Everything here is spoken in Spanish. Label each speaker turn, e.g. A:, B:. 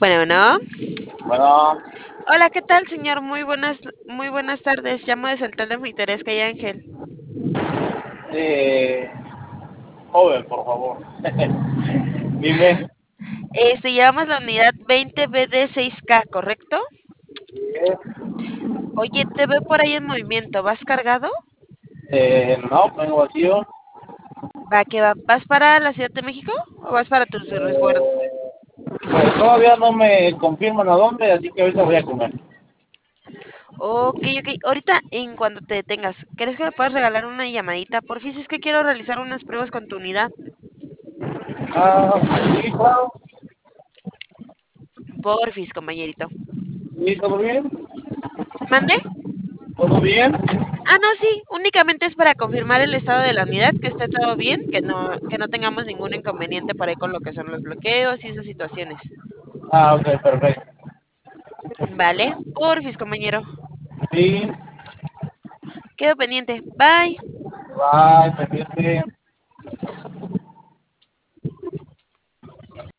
A: Bueno, bueno.
B: Bueno,
A: Hola, ¿qué tal, señor? Muy buenas tardes. Llamo de Central de mi interés, que hay Ángel.
B: eh, joven, por favor. Dime.
A: Llevamos la unidad 20BD6K, ¿correcto? Oye, te veo por ahí en movimiento. ¿Vas cargado?
B: No, vengo vacío.
A: Va, que va. ¿Vas para la Ciudad de México o vas para tu resguardo?
B: Pues todavía no me confirman a dónde, así que ahorita voy a comer.
A: Ok, ok. Ahorita, en cuanto te detengas, ¿crees que me puedes regalar una llamadita? Porfis, es que quiero realizar unas pruebas con tu unidad.
B: Ah, sí, claro.
A: Porfis, compañerito.
B: ¿Sí, todo bien?
A: ¿Mande?
B: ¿Todo bien?
A: Ah, no, sí, únicamente es para confirmar el estado de la unidad, que esté todo bien, que no tengamos ningún inconveniente por ahí con lo que son los bloqueos y esas situaciones.
B: Ah, ok, perfecto.
A: Vale, porfis, compañero.
B: Sí,
A: Quedo pendiente. Bye.
B: bye, pendiente.